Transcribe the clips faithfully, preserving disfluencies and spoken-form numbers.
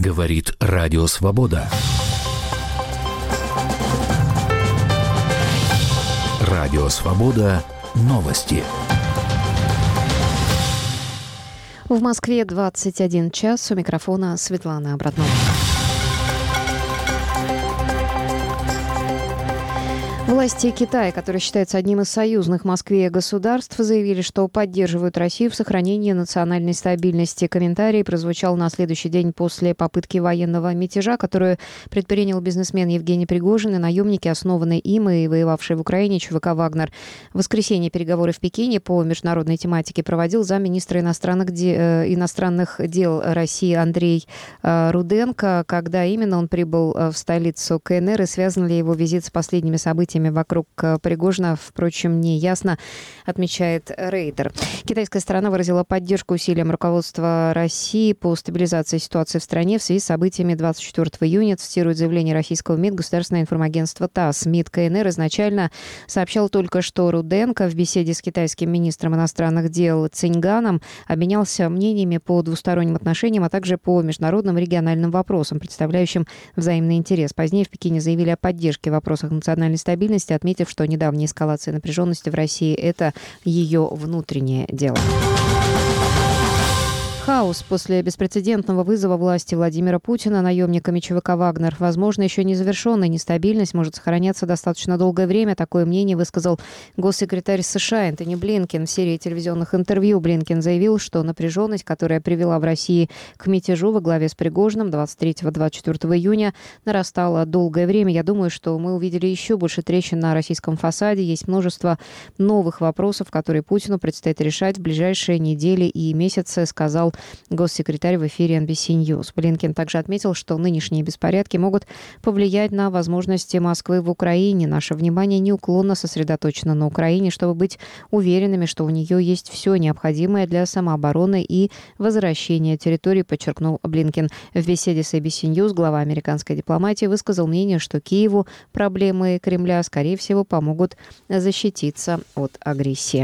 Говорит Радио Свобода. Радио Свобода. Новости. В Москве двадцать один час. У микрофона Светлана Обратнова. Власти Китая, который считается одним из союзных Москве государств, заявили, что поддерживают Россию в сохранении национальной стабильности. Комментарий прозвучал на следующий день после попытки военного мятежа, которую предпринял бизнесмен Евгений Пригожин и наемники, основанные им и воевавшие в Украине ЧВК «Вагнер». В воскресенье переговоры в Пекине по международной тематике проводил замминистра иностранных, де... иностранных дел России Андрей Руденко. Когда именно он прибыл в столицу КНР и связан ли его визит с последними событиями вокруг Пригожина, впрочем, не ясно, отмечает Рейтер. Китайская сторона выразила поддержку усилиям руководства России по стабилизации ситуации в стране в связи с событиями двадцать четвёртого июня, цитирует заявление российского МИД, государственное информагентство ТАСС. МИД КНР изначально сообщал только, что Руденко в беседе с китайским министром иностранных дел Циньганом обменялся мнениями по двусторонним отношениям, а также по международным и региональным вопросам, представляющим взаимный интерес. Позднее в Пекине заявили о поддержке в вопросах национальной стабильности, отметив, что недавняя эскалация напряженности в России – это ее внутреннее дело. Хаос после беспрецедентного вызова власти Владимира Путина наемниками ЧВК «Вагнер». Возможно, еще не завершенная нестабильность может сохраняться достаточно долгое время. Такое мнение высказал госсекретарь США Энтони Блинкен. В серии телевизионных интервью Блинкен заявил, что напряженность, которая привела в России к мятежу во главе с Пригожиным двадцать третьего — двадцать четвёртого июня, нарастала долгое время. Я думаю, что мы увидели еще больше трещин на российском фасаде. Есть множество новых вопросов, которые Путину предстоит решать в ближайшие недели и месяцы, сказал госсекретарь в эфире эн би си News. Блинкен также отметил, что нынешние беспорядки могут повлиять на возможности Москвы в Украине. Наше внимание неуклонно сосредоточено на Украине, чтобы быть уверенными, что у нее есть все необходимое для самообороны и возвращения территории, подчеркнул Блинкен. В беседе с эй би си News глава американской дипломатии высказал мнение, что Киеву проблемы Кремля, скорее всего, помогут защититься от агрессии.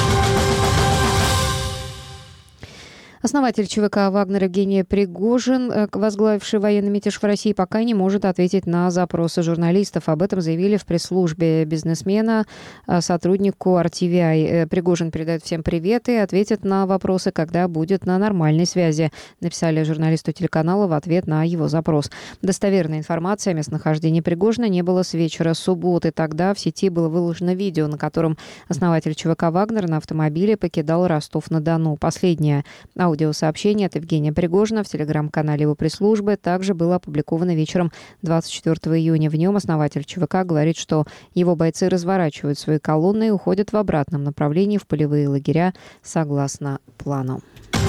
Основатель ЧВК «Вагнер» Евгений Пригожин, возглавивший военный мятеж в России, пока не может ответить на запросы журналистов. Об этом заявили в пресс-службе бизнесмена сотруднику ар ти ви ай. Пригожин передает всем привет и ответит на вопросы, когда будет на нормальной связи, написали журналисту телеканала в ответ на его запрос. Достоверной информации о местонахождении Пригожина не было с вечера субботы. Тогда в сети было выложено видео, на котором основатель ЧВК «Вагнер» на автомобиле покидал Ростов-на-Дону. Последнее аудиосообщение от Евгения Пригожина в телеграм-канале его пресс-службы также было опубликовано вечером двадцать четвёртого июня. В нем основатель ЧВК говорит, что его бойцы разворачивают свои колонны и уходят в обратном направлении в полевые лагеря согласно плану.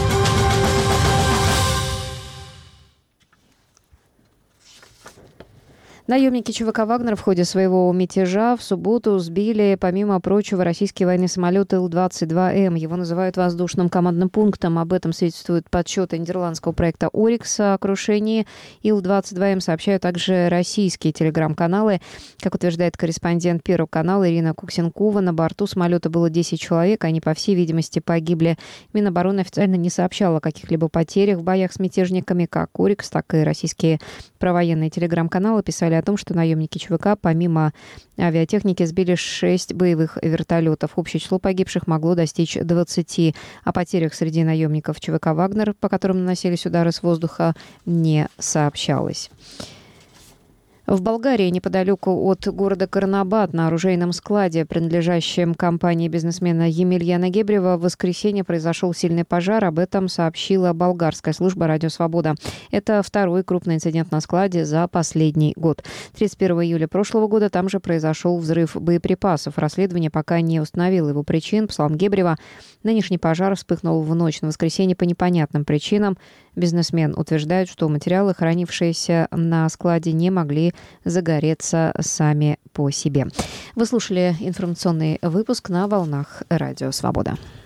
Наемники ЧВК «Вагнер» в ходе своего мятежа в субботу сбили, помимо прочего, российский военный самолет ил двадцать два эм. Его называют воздушным командным пунктом. Об этом свидетельствуют подсчеты нидерландского проекта «Орикс» о крушении ил двадцать два эм. Сообщают также российские телеграм-каналы. Как утверждает корреспондент Первого канала Ирина Куксенкова, на борту самолета было десять человек. Они, по всей видимости, погибли. Минобороны официально не сообщала о каких-либо потерях в боях с мятежниками. Как «Орикс», так и российские провоенные телеграм-каналы писали о том, что наемники ЧВК помимо авиатехники сбили шесть боевых вертолетов. Общее число погибших могло достичь двадцати. О потерях среди наемников ЧВК «Вагнер», по которым наносились удары с воздуха, не сообщалось. В Болгарии, неподалеку от города Карнобат, на оружейном складе, принадлежащем компании бизнесмена Емельяна Гебрева, в воскресенье произошел сильный пожар. Об этом сообщила болгарская служба «Радио Свобода». Это второй крупный инцидент на складе за последний год. тридцать первого июля прошлого года там же произошел взрыв боеприпасов. Расследование пока не установило его причин. По словам Гебрева, нынешний пожар вспыхнул в ночь на воскресенье по непонятным причинам. Бизнесмен утверждает, что материалы, хранившиеся на складе, не могли загореться сами по себе. Вы слушали информационный выпуск на волнах Радио Свобода.